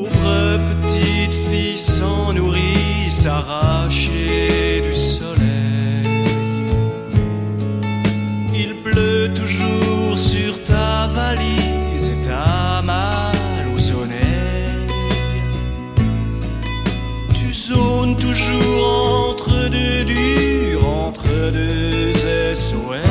pauvre petite fille sans nourrice arrachée du soleil. Il pleut toujours sur ta valise et ta malle aux oreilles. Tu zones toujours entre deux durs, entre deux SOS.